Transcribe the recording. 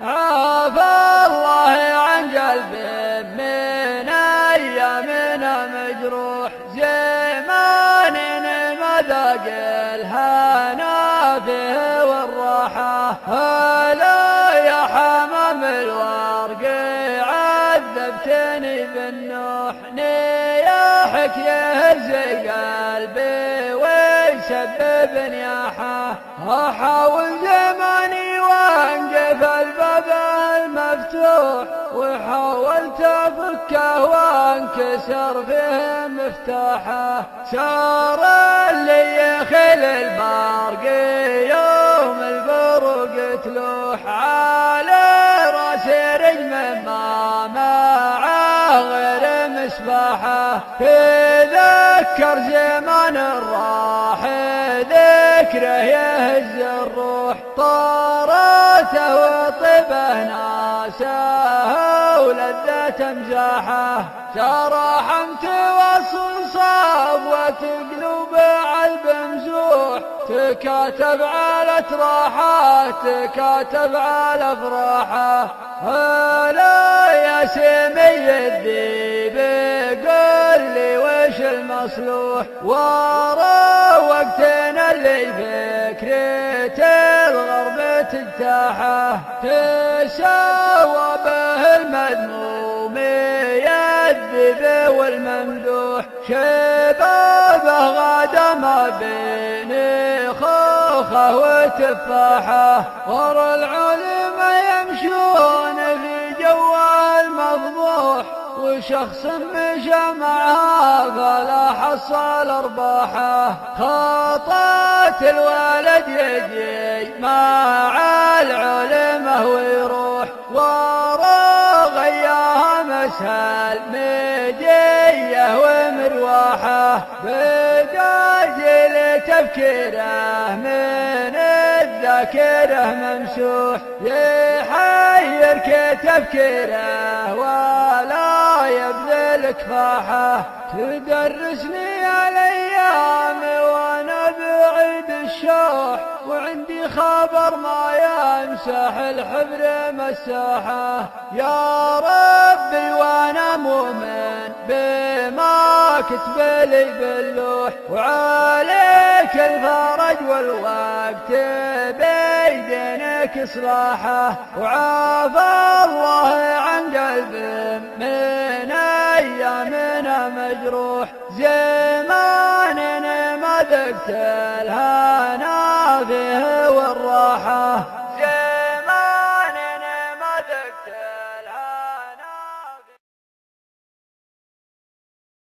عافى الله عن قلبي من أيامنا مجروح، زمان ما ذاق الهنا فيه والراحة. هلا يا حمام الورق عذبتني بالنوح، نياحك يهز قلبي ويسبب نياحه. أحاول زماني وانقف الباب المفتوح، وحاولت افكه وانكسر فيه مفتاحه. صار اللي يخل البرق يوم البروق تلوح، على راسي رجم ما معه غير مصباحه. تذكر زمان الراح ذكره يهز الروح، طارته وطبه ناسه ولذة مزاحه. تراحمت وصل صفوة قلوب عذب مزوح، تكاتب على تراحات تكاتب على افراحه. هلا يا سمي الذيب قل لي وش المصلوح، ورا وقتنا اللي فكرة الغرب تجتاحه. تساوى به المذموم يذب والممدوح، شبابه غدا ما بين خوخه وتفاحه. ورا العلماء يمشون في جو المفضوح، وشخص مشى معها فلا حصل ارباحه. خطات الولد يجي مع العلماء ويروح، ورا غياها مسهل مجيه ومرواحه. بداجل تفكيره من الذاكره ممسوح، يحيرك تفكيره ولا يبذل كفاحه. تدرسني الايام وانا بعيد الشوح، وعندي خبر ما يمسح الحبر مساحه. يا ربي وانا مؤمن بما كتب لي باللوح، وعليك الفرج والوقت بيدينك اصلاحه. وعافى الله عن قلبي من ايامنا مجروح، زماننا ما ذقت الهنا فيه